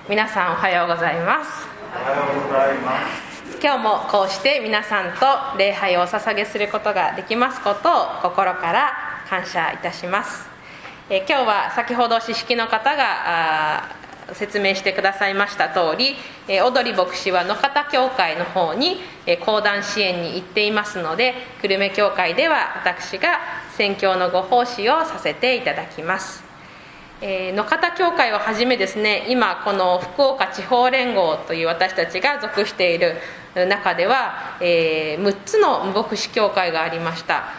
皆さんおはようございます。 おはようございます。 今日もこうして皆さんと礼拝をお捧げすることができますことを心から感謝いたします。今日は先ほど司式の方が説明してくださいました通り、小鳥牧師は野方教会の方に講談支援に行っていますので、久留米教会では私が宣教のご奉仕をさせていただきます。野方教会をはじめですね、今この福岡地方連合という私たちが属している中では、6つの牧師教会があります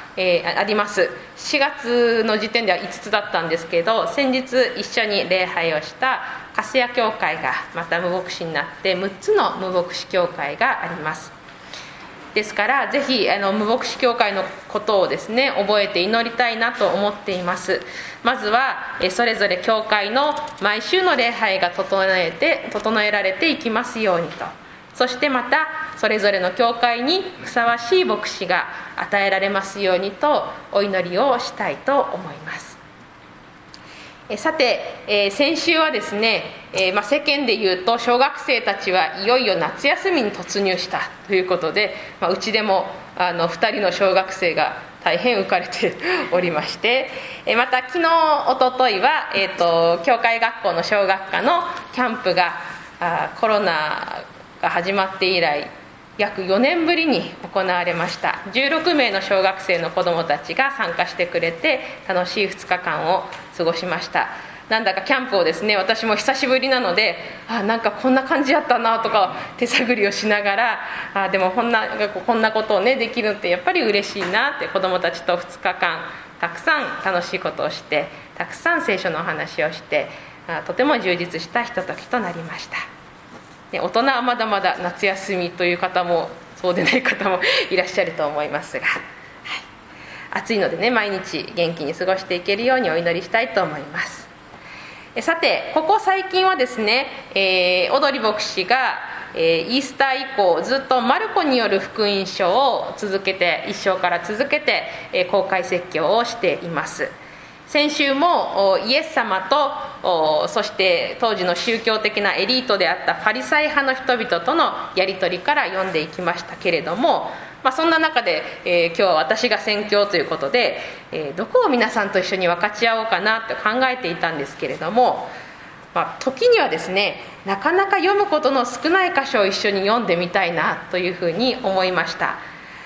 。4月の時点では5つだったんですけど、先日一緒に礼拝をした粕谷教会がまた無牧師になって6つの無牧師教会があります。ですからぜひ無牧師教会のことをですね覚えて祈りたいなと思っています。まずはそれぞれ教会の毎週の礼拝が整えられていきますようにと、そしてまたそれぞれの教会にふさわしい牧師が与えられますようにとお祈りをしたいと思います。さて、先週はですね、世間でいうと小学生たちはいよいよ夏休みに突入したということで、うちでも2人の小学生が大変浮かれておりまして、また昨日おとといは、教会学校の小学科のキャンプがコロナが始まって以来約4年ぶりに行われました。16名の小学生の子どもたちが参加してくれて楽しい2日間を過ごしました。なんだかキャンプをですね、私も久しぶりなのでなんかこんな感じやったなとか手探りをしながら、でもこんなことをねできるってやっぱり嬉しいなって、子どもたちと2日間たくさん楽しいことをして、たくさん聖書のお話をして、とても充実したひとときとなりました。大人はまだまだ夏休みという方もそうでない方もいらっしゃると思いますが、暑いのでね、毎日元気に過ごしていけるようにお祈りしたいと思います。さて、ここ最近はですね、小鳥牧師がイースター以降ずっとマルコによる福音書を1章から続けて公開説教をしています。先週もイエス様とそして当時の宗教的なエリートであったファリサイ派の人々とのやり取りから読んでいきましたけれども、そんな中で、今日は私が宣教ということで、どこを皆さんと一緒に分かち合おうかなと考えていたんですけれども、時にはですね、なかなか読むことの少ない箇所を一緒に読んでみたいなというふうに思いました。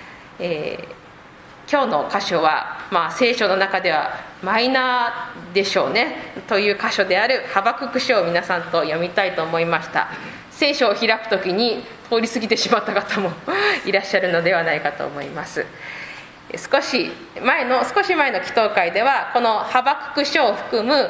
今日の箇所は、聖書の中ではマイナーでしょうねという箇所であるハバクク書を皆さんと読みたいと思いました。聖書を開くときに通り過ぎてしまった方もいらっしゃるのではないかと思います。少し前の祈祷会ではこのハバクク書を含む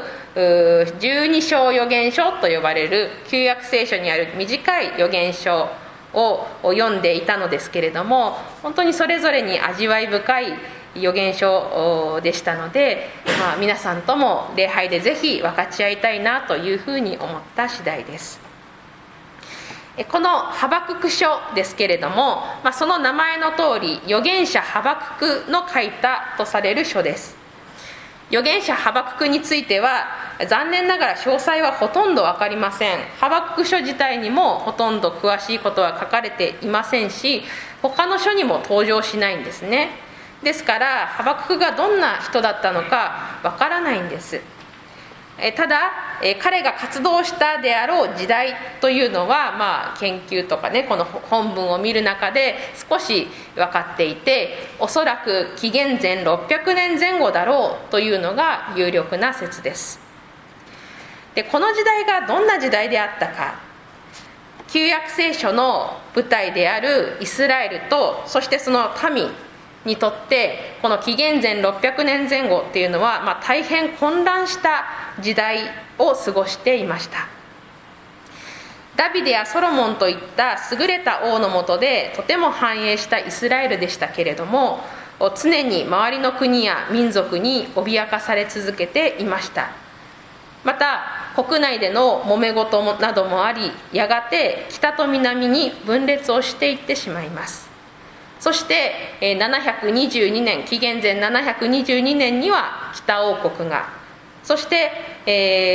12章預言書と呼ばれる旧約聖書にある短い預言書を読んでいたのですけれども、本当にそれぞれに味わい深い預言書でしたので、皆さんとも礼拝でぜひ分かち合いたいなというふうに思った次第です。このハバクク書ですけれども、その名前の通り預言者ハバククの書いたとされる書です。預言者ハバククについては残念ながら詳細はほとんど分かりません。ハバクク書自体にもほとんど詳しいことは書かれていませんし、他の書にも登場しないんですね。ですからハバククがどんな人だったのか分からないんです。ただ彼が活動したであろう時代というのは、研究とかね、この本文を見る中で少し分かっていて、おそらく紀元前600年前後だろうというのが有力な説です。で、この時代がどんな時代であったか、旧約聖書の舞台であるイスラエルと、そしてその民にとってこの紀元前600年前後っていうのは、大変混乱した時代を過ごしていました。ダビデやソロモンといった優れた王の下でとても繁栄したイスラエルでしたけれども、常に周りの国や民族に脅かされ続けていました。また国内での揉め事などもあり、やがて北と南に分裂をしていってしまいます。そして722年、紀元前722年には北王国がそして、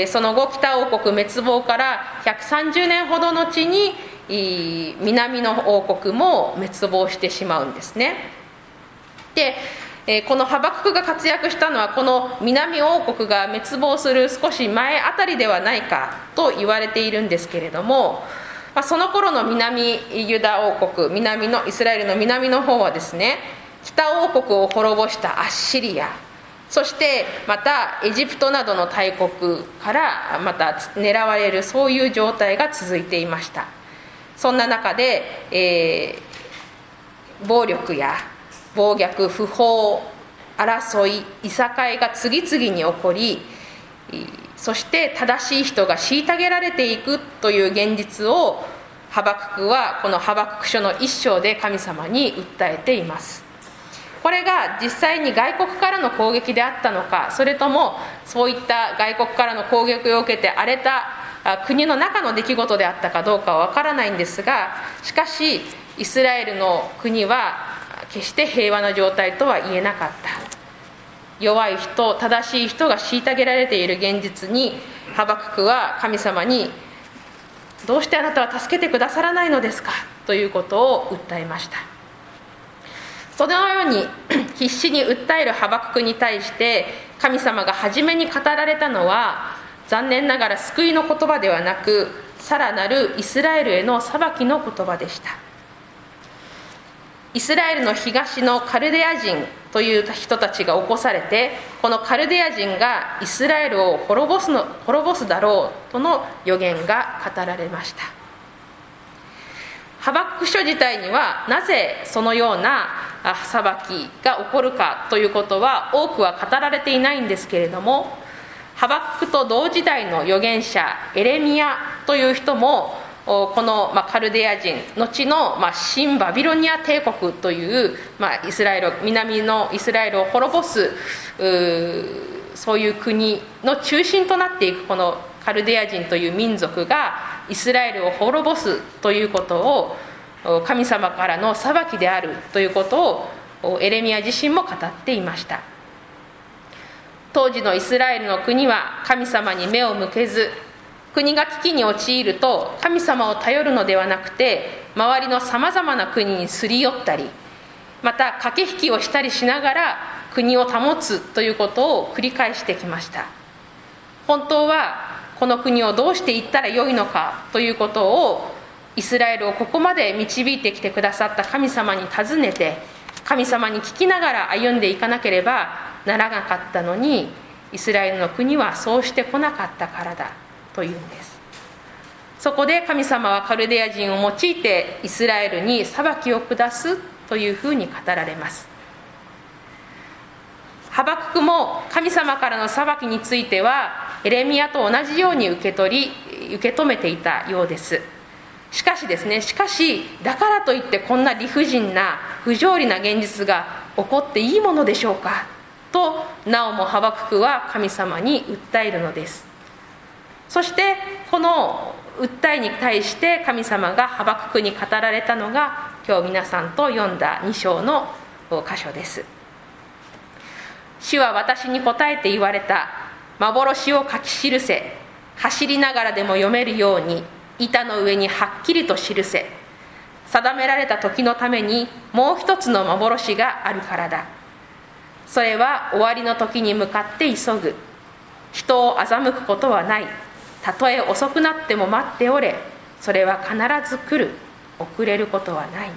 その後北王国滅亡から130年ほど後に南の王国も滅亡してしまうんですね。でこのハバククが活躍したのはこの南王国が滅亡する少し前あたりではないかと言われているんですけれども、その頃の南ユダ王国、南のイスラエルの南の方はですね、北王国を滅ぼしたアッシリア、そしてまたエジプトなどの大国からまた狙われる、そういう状態が続いていました。そんな中で、暴力や暴虐、不法、争い、いさかいが次々に起こり、そして正しい人が虐げられていくという現実をハバククはこのハバクク書の一章で神様に訴えています。これが実際に外国からの攻撃であったのか、それともそういった外国からの攻撃を受けて荒れた国の中の出来事であったかどうかはわからないんですが、しかしイスラエルの国は決して平和な状態とは言えなかった。弱い人、正しい人が虐げられている現実にハバククは神様に、どうしてあなたは助けてくださらないのですかということを訴えました。そのように必死に訴えるハバククに対して神様が初めに語られたのは、残念ながら救いの言葉ではなく、さらなるイスラエルへの裁きの言葉でした。イスラエルの東のカルデア人という人たちが起こされて、このカルデア人がイスラエルを滅ぼすだろうとの予言が語られました。ハバクク書自体にはなぜそのような裁きが起こるかということは多くは語られていないんですけれども、ハバククと同時代の預言者エレミヤという人もこのカルデア人、後の新バビロニア帝国という南のイスラエルを滅ぼすそういう国の中心となっていくこのカルデア人という民族がイスラエルを滅ぼすということを神様からの裁きであるということをエレミヤ自身も語っていました。当時のイスラエルの国は神様に目を向けず、国が危機に陥ると神様を頼るのではなくて、周りのさまざまな国にすり寄ったり、また駆け引きをしたりしながら国を保つということを繰り返してきました。本当はこの国をどうしていったらよいのかということを、イスラエルをここまで導いてきてくださった神様に尋ねて、神様に聞きながら歩んでいかなければならなかったのに、イスラエルの国はそうしてこなかったからだというんです。そこで神様はカルデア人を用いてイスラエルに裁きを下すというふうに語られます。ハバククも神様からの裁きについてはエレミヤと同じように受け止めていたようです。しかしだからといってこんな理不尽な不条理な現実が起こっていいものでしょうかと、なおもハバククは神様に訴えるのです。そしてこの訴えに対して神様がハバククに語られたのが、今日皆さんと読んだ2章の箇所です。主は私に答えて言われた。幻を書き記せ。走りながらでも読めるように板の上にはっきりと記せ。定められた時のためにもう一つの幻があるからだ。それは終わりの時に向かって急ぐ。人を欺くことはない。たとえ遅くなっても待っておれ。それは必ず来る。遅れることはない。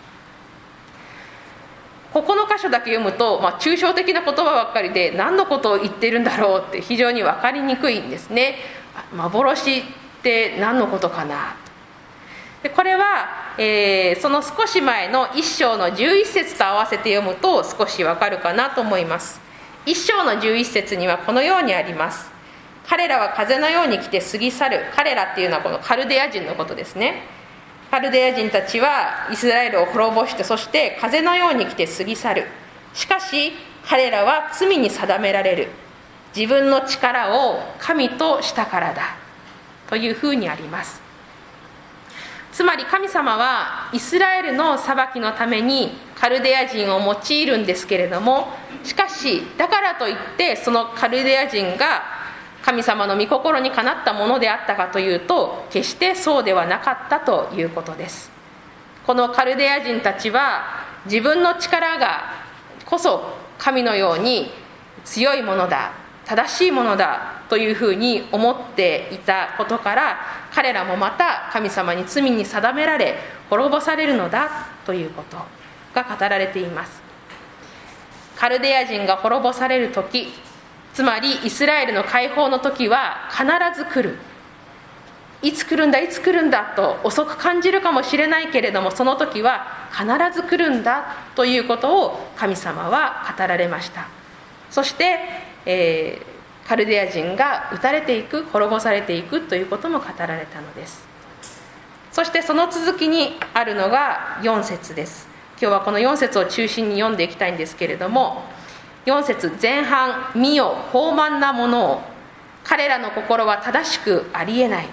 ここの箇所だけ読むと、抽象的な言葉ばっかりで何のことを言っているんだろうって非常に分かりにくいんですね。幻って何のことかな。でこれは、その少し前の1章の11節と合わせて読むと少し分かるかなと思います。1章の11節にはこのようにあります。彼らは風のように来て過ぎ去る。彼らっていうのはこのカルデア人のことですね。カルデア人たちはイスラエルを滅ぼして、そして風のように来て過ぎ去る。しかし彼らは罪に定められる。自分の力を神としたからだというふうにあります。つまり神様はイスラエルの裁きのためにカルデア人を用いるんですけれども、しかしだからといってそのカルデア人が神様の御心にかなったものであったかというと、決してそうではなかったということです。このカルデア人たちは自分の力がこそ神のように強いものだ、正しいものだというふうに思っていたことから、彼らもまた神様に罪に定められ滅ぼされるのだということが語られています。カルデア人が滅ぼされる時、つまりイスラエルの解放の時は必ず来る。いつ来るんだいつ来るんだと遅く感じるかもしれないけれども、その時は必ず来るんだということを神様は語られました。そして、カルデア人が撃たれていく、滅ぼされていくということも語られたのです。そしてその続きにあるのが4節です。今日はこの4節を中心に読んでいきたいんですけれども、4節前半、見よ傲慢なものを、彼らの心は正しくありえない。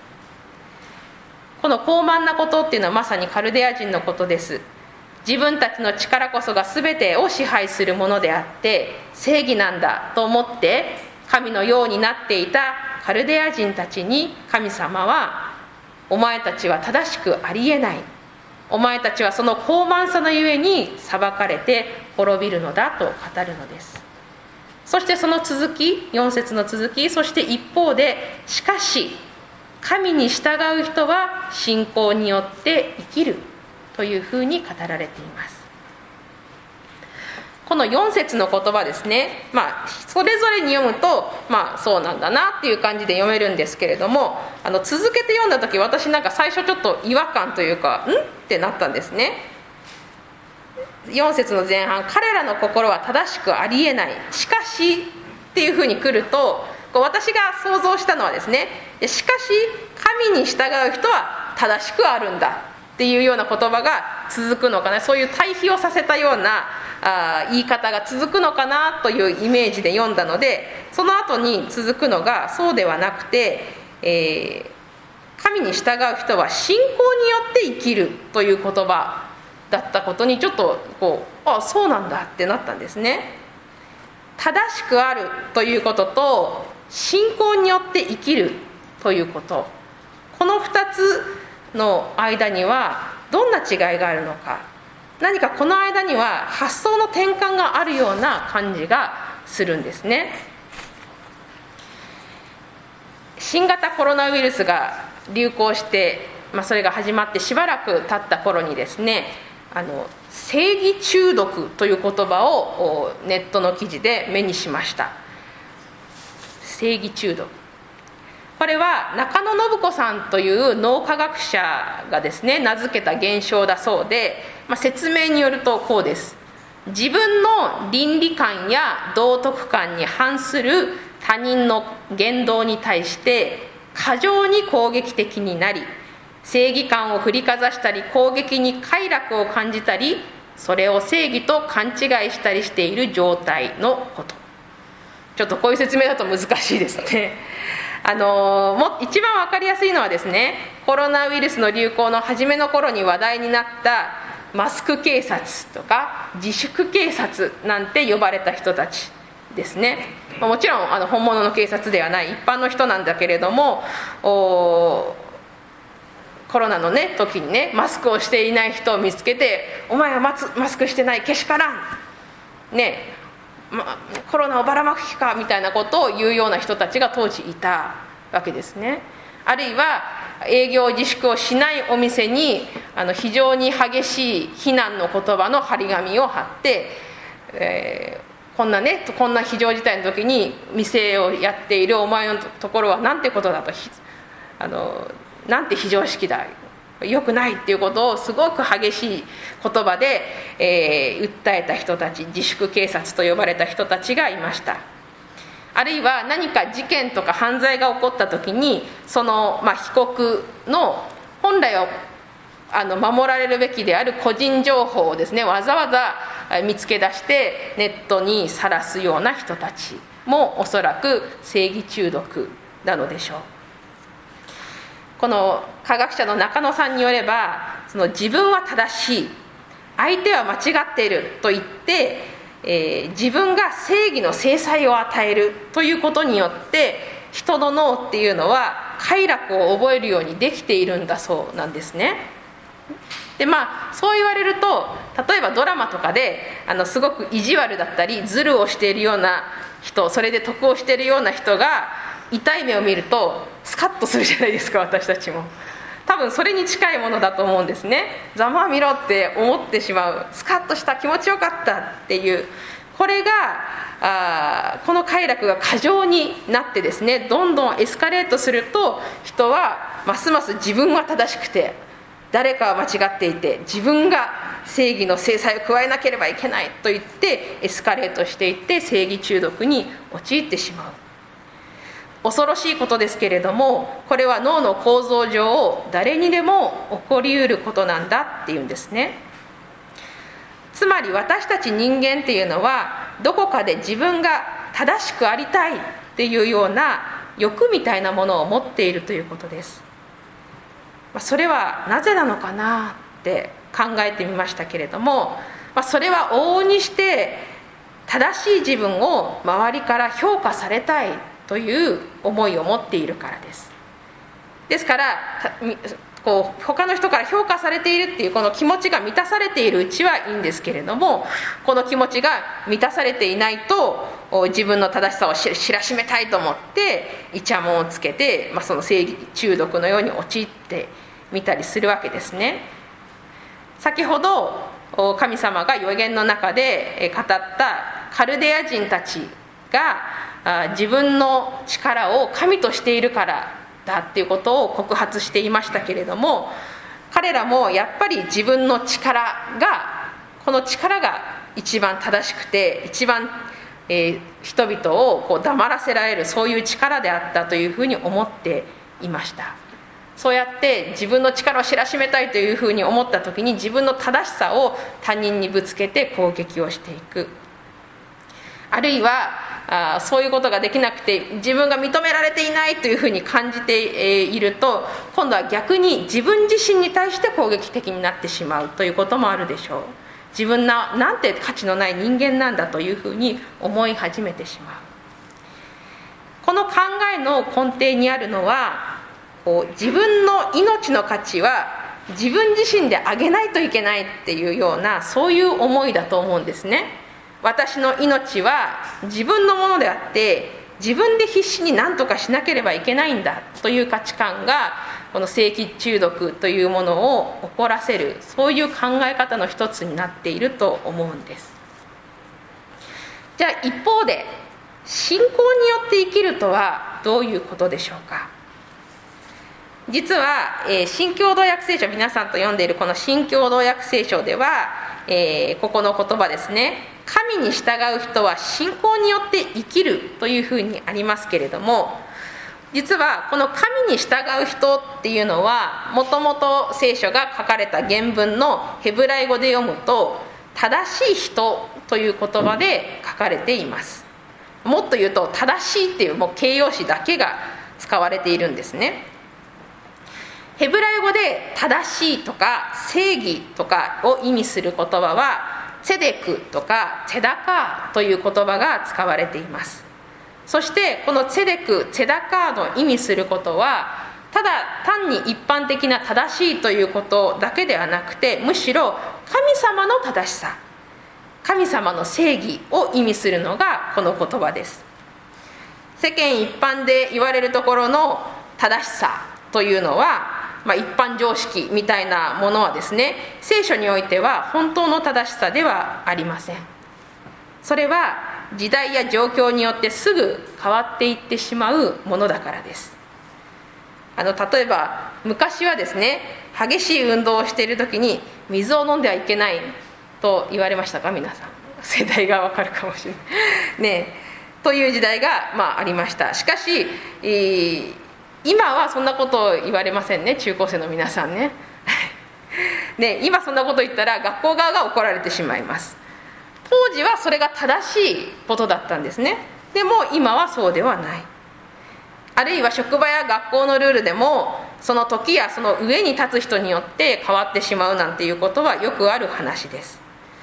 この傲慢なことっていうのはまさにカルデア人のことです。自分たちの力こそが全てを支配するものであって正義なんだと思って神のようになっていたカルデア人たちに、神様はお前たちは正しくありえない、お前たちはその傲慢さのゆえに裁かれて滅びるのだと語るのです。そしてその続き、4節の続き、そして一方で、しかし神に従う人は信仰によって生きるというふうに語られています。この4節の言葉ですね、それぞれに読むと、そうなんだなっていう感じで読めるんですけれども、続けて読んだ時、私最初ちょっと違和感というかってなったんですね。4節の前半、彼らの心は正しくありえない、しかしっていうふうに来ると、私が想像したのはですね、しかし神に従う人は正しくあるんだっていうような言葉が続くのかな、そういう対比をさせたような言い方が続くのかなというイメージで読んだので、その後に続くのがそうではなくて、神に従う人は信仰によって生きるという言葉だったことに、ちょっとそうなんだってなったんですね。正しくあるということと信仰によって生きるということ、この2つの間にはどんな違いがあるのか、何かこの間には発想の転換があるような感じがするんですね。新型コロナウイルスが流行して、それが始まってしばらく経った頃にですね、正義中毒という言葉をネットの記事で目にしました。正義中毒、これは中野信子さんという脳科学者がですね名付けた現象だそうで、説明によるとこうです。自分の倫理観や道徳観に反する他人の言動に対して過剰に攻撃的になり、正義感を振りかざしたり攻撃に快楽を感じたり、それを正義と勘違いしたりしている状態のこと。ちょっとこういう説明だと難しいですね。一番わかりやすいのはですね、コロナウイルスの流行の初めの頃に話題になったマスク警察とか自粛警察なんて呼ばれた人たちですね。もちろん本物の警察ではない一般の人なんだけれども、コロナの時にマスクをしていない人を見つけて、お前はマスクしてない、けしからんコロナをばらまく気かみたいなことを言うような人たちが当時いたわけですね。あるいは営業自粛をしないお店に非常に激しい非難の言葉の張り紙を貼って、こんな非常事態の時に店をやっているお前のところはなんてことだと、なんて非常識だ、良くないっていうことをすごく激しい言葉で、訴えた人たち、自粛警察と呼ばれた人たちがいました。あるいは何か事件とか犯罪が起こった時に、その、被告の本来は守られるべきである個人情報をですね、わざわざ見つけ出してネットにさらすような人たちもおそらく正義中毒なのでしょう。この科学者の中野さんによれば、その自分は正しい、相手は間違っていると言って、自分が正義の制裁を与えるということによって人の脳っていうのは快楽を覚えるようにできているんだそうなんですね。でそう言われると、例えばドラマとかですごく意地悪だったりズルをしているような人、それで得をしているような人が痛い目を見るとスカッとするじゃないですか。私たちも多分それに近いものだと思うんですね。ざまあみろって思ってしまう、スカッとした、気持ちよかったっていう、これがこの快楽が過剰になってですね、どんどんエスカレートすると、人はますます自分は正しくて誰かは間違っていて、自分が正義の制裁を加えなければいけないと言ってエスカレートしていって正義中毒に陥ってしまう。恐ろしいことですけれども、これは脳の構造上誰にでも起こりうることなんだっていうんですね。つまり私たち人間っていうのは、どこかで自分が正しくありたいっていうような欲みたいなものを持っているということです。それはなぜなのかなって考えてみましたけれども、それは往々にして正しい自分を周りから評価されたいという思いを持っているからです。ですから他の人から評価されているっていうこの気持ちが満たされているうちはいいんですけれども、この気持ちが満たされていないと自分の正しさを知らしめたいと思ってイチャモンをつけて、その正義中毒のように陥ってみたりするわけですね。先ほど神様が預言の中で語ったカルデア人たちが自分の力を神としているからだっていうことを告発していましたけれども、彼らもやっぱり自分の力が、この力が一番正しくて一番、人々を黙らせられる、そういう力であったというふうに思っていました。そうやって自分の力を知らしめたいというふうに思った時に、自分の正しさを他人にぶつけて攻撃をしていく、あるいはそういうことができなくて自分が認められていないというふうに感じていると、今度は逆に自分自身に対して攻撃的になってしまうということもあるでしょう。自分なんて価値のない人間なんだというふうに思い始めてしまう。この考えの根底にあるのは、自分の命の価値は自分自身で上げないといけないっていうような、そういう思いだと思うんですね。私の命は自分のものであって自分で必死に何とかしなければいけないんだという価値観が、この正義中毒というものを起こらせる、そういう考え方の一つになっていると思うんです。じゃあ一方で、信仰によって生きるとはどういうことでしょうか。実は、新共同訳聖書、皆さんと読んでいるこの新共同訳聖書では、ここの言葉ですね、神に従う人は信仰によって生きるというふうにありますけれども、実はこの神に従う人っていうのは、もともと聖書が書かれた原文のヘブライ語で読むと正しい人という言葉で書かれています。もっと言うと正しいっていう形容詞だけが使われているんですね。ヘブライ語で正しいとか正義とかを意味する言葉はツェデクとかツェダカーという言葉が使われています。そしてこのツェデク、ツェダカーの意味することは、ただ単に一般的な正しいということだけではなくて、むしろ神様の正しさ、神様の正義を意味するのがこの言葉です。世間一般で言われるところの正しさというのは、一般常識みたいなものはですね、聖書においては本当の正しさではありません。それは時代や状況によってすぐ変わっていってしまうものだからです。例えば昔はですね、激しい運動をしている時に水を飲んではいけないと言われましたか。皆さん世代がわかるかもしれないねという時代がありました。しかし、今はそんなことを言われませんね、中高生の皆さんねね、今そんなこと言ったら学校側が怒られてしまいます。当時はそれが正しいことだったんですね。でも今はそうではない。あるいは職場や学校のルールでも、その時やその上に立つ人によって変わってしまうなんていうことはよくある話です。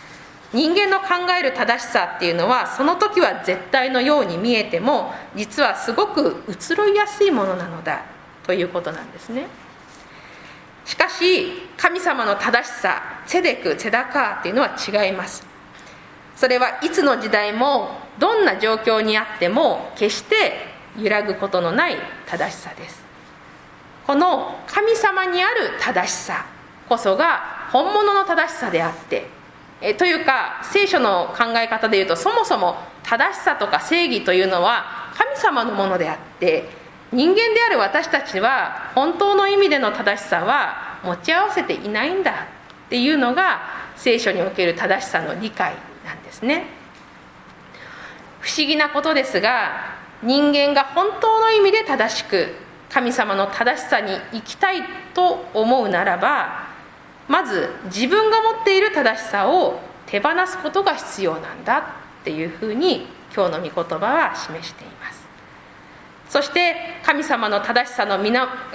人間の考える正しさっていうのはその時は絶対のように見えても実はすごく移ろいやすいものなのだということなんですね。しかし神様の正しさ、ツェデク、ツェダカーっていうのは違います。それはいつの時代もどんな状況にあっても決して揺らぐことのない正しさです。この神様にある正しさこそが本物の正しさであってというか聖書の考え方でいうとそもそも正しさとか正義というのは神様のものであって人間である私たちは本当の意味での正しさは持ち合わせていないんだっていうのが聖書における正しさの理解なんですね。不思議なことですが人間が本当の意味で正しく神様の正しさに生きたいと思うならばまず自分が持っている正しさを手放すことが必要なんだっていうふうに今日の御言葉は示しています。そして神様を正しさの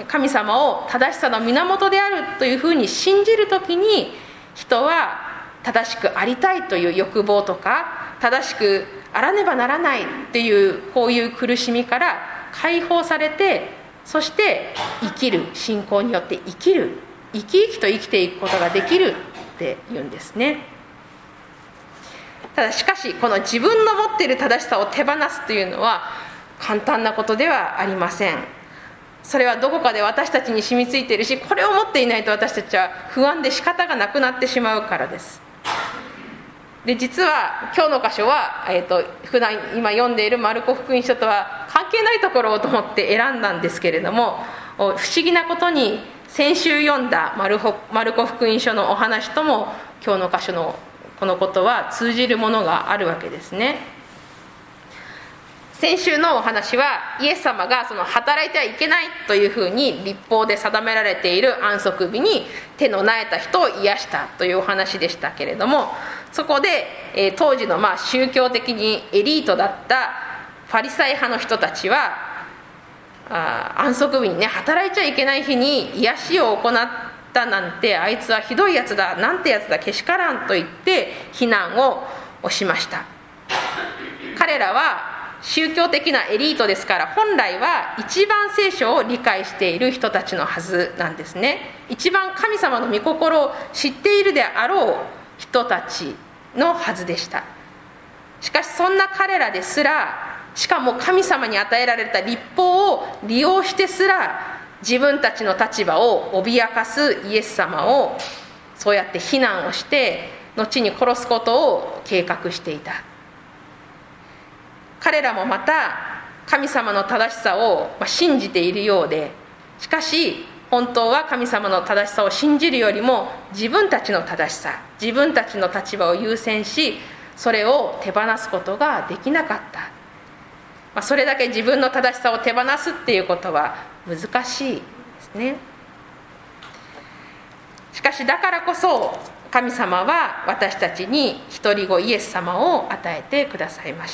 源であるというふうに信じるときに人は正しくありたいという欲望とか正しくあらねばならないっていうこういう苦しみから解放されてそして生きる信仰によって生き生きと生きていくことができるっていうんですね。ただしかしこの自分の持っている正しさを手放すというのは簡単なことではありません。それはどこかで私たちに染みついているしこれを持っていないと私たちは不安で仕方がなくなってしまうからです。で実は今日の箇所は、普段今読んでいるマルコ福音書とは関係ないところをと思って選んだんですけれども不思議なことに先週読んだマルコ福音書のお話とも今日の箇所のこのことは通じるものがあるわけですね。先週のお話はイエス様がその働いてはいけないというふうに律法で定められている安息日に手のなえた人を癒したというお話でしたけれどもそこで、当時の宗教的にエリートだったファリサイ派の人たちは安息日にね働いちゃいけない日に癒しを行ったなんてあいつはひどいやつだなんてやつだけしからんと言って非難をしました。彼らは宗教的なエリートですから本来は一番聖書を理解している人たちのはずなんですね。一番神様の御心を知っているであろう人たちのはずでした。しかしそんな彼らですらしかも神様に与えられた律法を利用してすら自分たちの立場を脅かすイエス様をそうやって非難をして後に殺すことを計画していた。彼らもまた神様の正しさを信じているようでしかし本当は神様の正しさを信じるよりも自分たちの正しさ自分たちの立場を優先しそれを手放すことができなかった。それだけ自分の正しさを手放すっていうことは難しいですね。しかしだからこそ神様は私たちに一人子イエス様を与えてくださいました。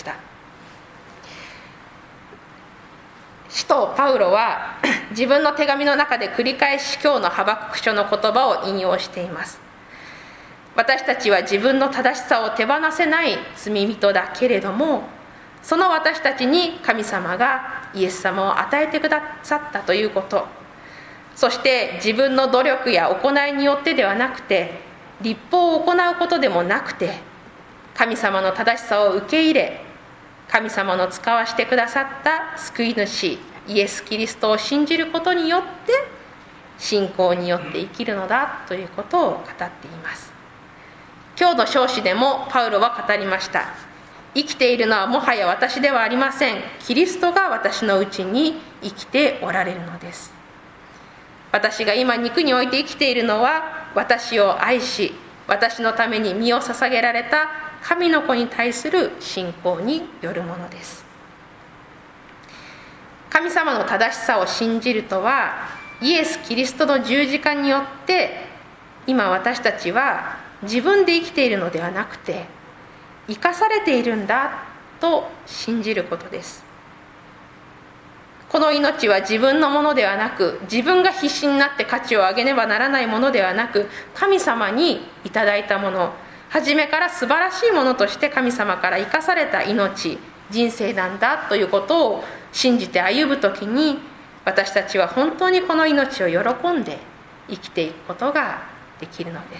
使徒パウロは自分の手紙の中で繰り返し今日のハバクク書の言葉を引用しています。私たちは自分の正しさを手放せない罪人だけれどもその私たちに神様がイエス様を与えてくださったということそして自分の努力や行いによってではなくて律法を行うことでもなくて神様の正しさを受け入れ神様の使わしてくださった救い主イエス・キリストを信じることによって信仰によって生きるのだということを語っています。今日の証詞でもパウロは語りました。生きているのはもはや私ではありません。キリストが私のうちに生きておられるのです。私が今肉において生きているのは私を愛し私のために身を捧げられた神の子に対する信仰によるものです。神様の正しさを信じるとはイエス・キリストの十字架によって今私たちは自分で生きているのではなくて生かされているんだと信じることです。この命は自分のものではなく自分が必死になって価値を上げねばならないものではなく神様にいただいたもの初めから素晴らしいものとして神様から生かされた命、人生なんだということを信じて歩むときに、私たちは本当にこの命を喜んで生きていくことができるのです。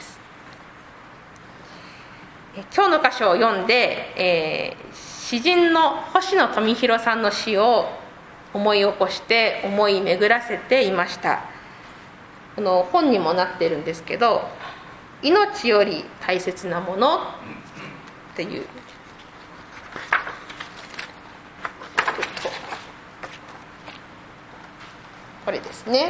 今日の箇所を読んで、詩人の星野富弘さんの詩を思い起こして思い巡らせていました。この本にもなっているんですけど、命より大切なものっていう、これですね。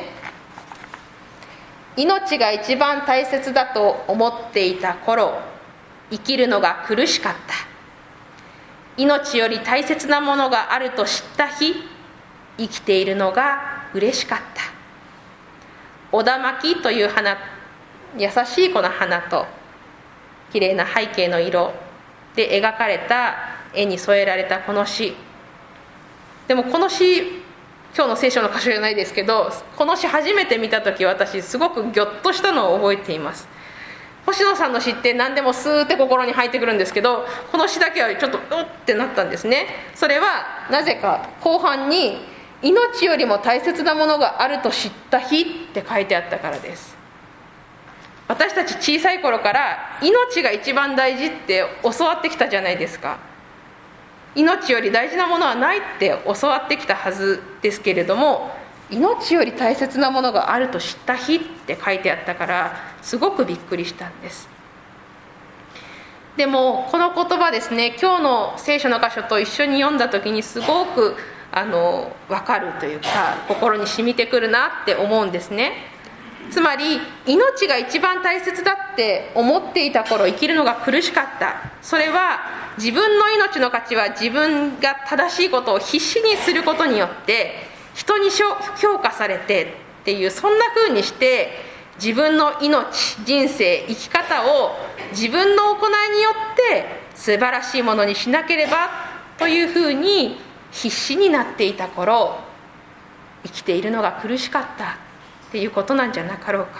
命が一番大切だと思っていた頃、生きるのが苦しかった。命より大切なものがあると知った日、生きているのが嬉しかった。小田巻という花、優しいこの花と綺麗な背景の色で描かれた絵に添えられたこの詩。でもこの詩、今日の聖書の箇所じゃないですけど、この詩初めて見た時、私すごくギョッとしたのを覚えています。星野さんの詩って何でもスーって心に入ってくるんですけど、この詩だけはちょっとうってなったんですね。それはなぜか後半に命よりも大切なものがあると知った日って書いてあったからです。私たち小さい頃から命が一番大事って教わってきたじゃないですか。命より大事なものはないって教わってきたはずですけれども、命より大切なものがあると知った日って書いてあったから、すごくびっくりしたんです。でもこの言葉ですね、今日の聖書の箇所と一緒に読んだ時にすごく分かるというか、心に染みてくるなって思うんですね。つまり命が一番大切だって思っていた頃、生きるのが苦しかった。それは自分の命の価値は自分が正しいことを必死にすることによって人に評価されてっていう、そんな風にして自分の命、人生、生き方を自分の行いによって素晴らしいものにしなければという風に必死になっていた頃、生きているのが苦しかったっていうことなんじゃなかろうか。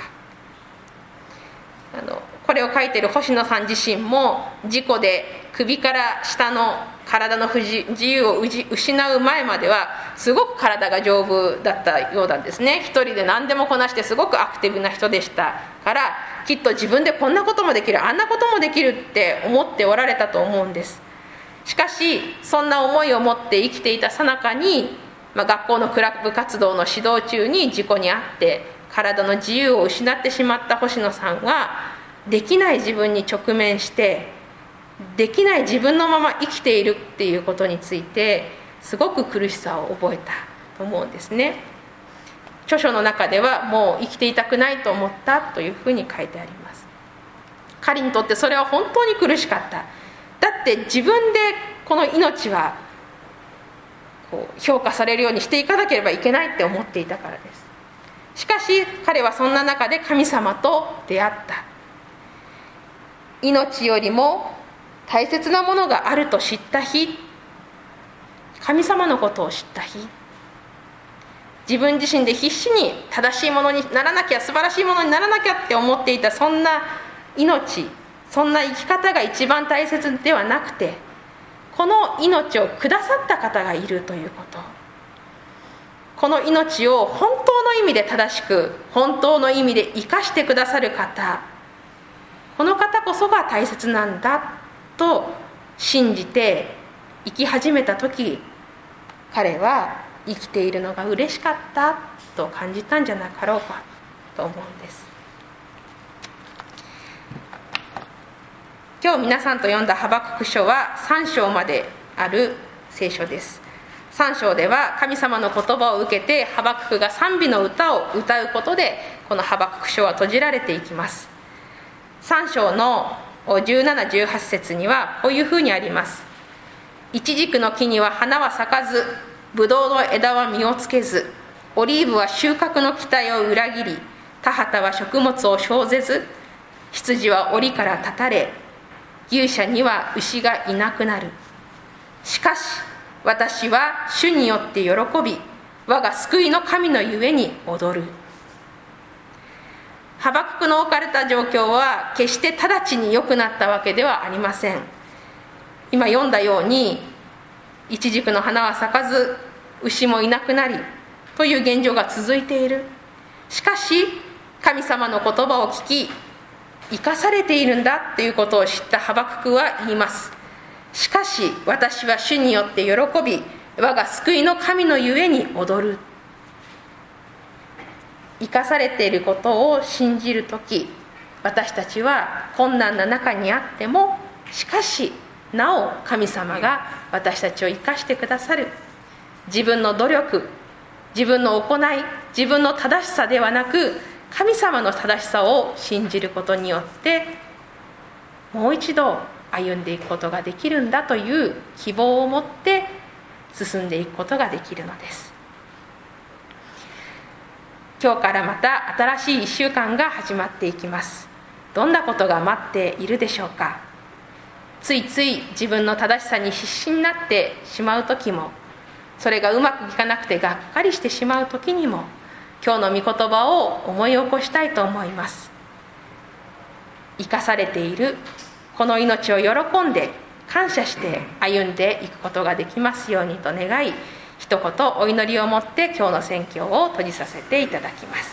これを書いている星野さん自身も事故で首から下の体の自由を失う前まではすごく体が丈夫だったようなんですね。一人で何でもこなしてすごくアクティブな人でしたから、きっと自分でこんなこともできる、あんなこともできるって思っておられたと思うんです。しかしそんな思いを持って生きていた最中に、学校のクラブ活動の指導中に事故に遭って体の自由を失ってしまった星野さんは、できない自分に直面して、できない自分のまま生きているっていうことについてすごく苦しさを覚えたと思うんですね。著書の中ではもう生きていたくないと思ったというふうに書いてあります。彼にとってそれは本当に苦しかった。だって自分でこの命は評価されるようにしていかなければいけないって思っていたからです。しかし彼はそんな中で神様と出会った。命よりも大切なものがあると知った日、神様のことを知った日、自分自身で必死に正しいものにならなきゃ、素晴らしいものにならなきゃって思っていた、そんな命、そんな生き方が一番大切ではなくて、この命をくださった方がいるということ、この命を本当の意味で正しく、本当の意味で生かしてくださる方、この方こそが大切なんだと信じて生き始めた時、彼は生きているのが嬉しかったと感じたんじゃなかろうかと思うんです。今日皆さんと読んだハバクク書は3章まである聖書です。3章では神様の言葉を受けてハバククが賛美の歌を歌うことで、このハバクク書は閉じられていきます。3章の17、18節にはこういうふうにあります。イチジクの木には花は咲かず、ブドウの枝は実をつけず、オリーブは収穫の期待を裏切り、田畑は食物を生ぜず、羊は檻から断たれ、牛舎には牛がいなくなる。しかし私は主によって喜び、我が救いの神のゆえに踊る。 ハバククの置かれた状況は決して直ちに良くなったわけではありません。今読んだように、イチジクの花は咲かず牛もいなくなりという現状が続いている。しかし神様の言葉を聞き生かされているんだということを知ったハバククは言います。しかし私は主によって喜び、我が救いの神のゆえに踊る。生かされていることを信じるとき、私たちは困難な中にあっても、しかしなお神様が私たちを生かしてくださる。自分の努力、自分の行い、自分の正しさではなく、神様の正しさを信じることによってもう一度歩んでいくことができるんだという希望を持って進んでいくことができるのです。今日からまた新しい1週間が始まっていきます。どんなことが待っているでしょうか。ついつい自分の正しさに必死になってしまう時も、それがうまくいかなくてがっかりしてしまう時にも、今日の御言葉を思い起こしたいと思います。生かされているこの命を喜んで感謝して歩んでいくことができますようにと願い、一言お祈りをもって今日の宣教を閉じさせていただきます。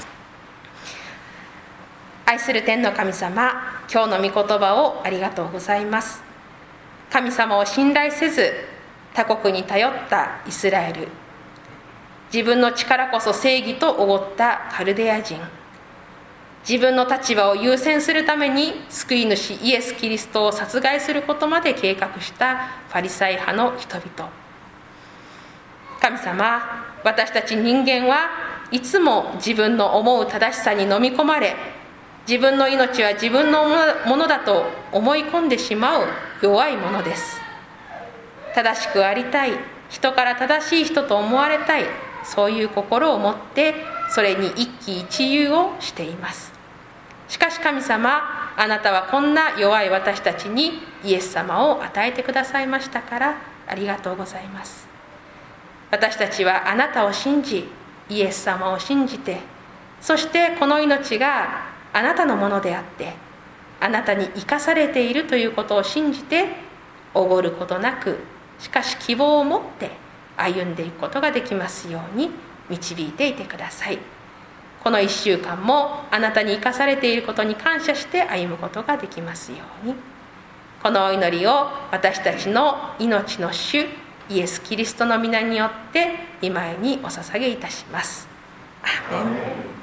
愛する天の神様、今日の御言葉をありがとうございます。神様を信頼せず他国に頼ったイスラエル、自分の力こそ正義とおごったカルデア人、自分の立場を優先するために救い主イエス・キリストを殺害することまで計画したファリサイ派の人々。神様、私たち人間はいつも自分の思う正しさに飲み込まれ、自分の命は自分のものだと思い込んでしまう弱いものです。正しくありたい、人から正しい人と思われたい、そういう心を持ってそれに一喜一憂をしています。しかし神様、あなたはこんな弱い私たちにイエス様を与えてくださいましたから、ありがとうございます。私たちはあなたを信じ、イエス様を信じて、そしてこの命があなたのものであってあなたに生かされているということを信じて、おごることなく、しかし希望を持って歩んでいくことができますように導いていてください。この1週間もあなたに生かされていることに感謝して歩むことができますように、このお祈りを私たちの命の主イエス・キリストの皆によって御前にお捧げいたします。アーメン。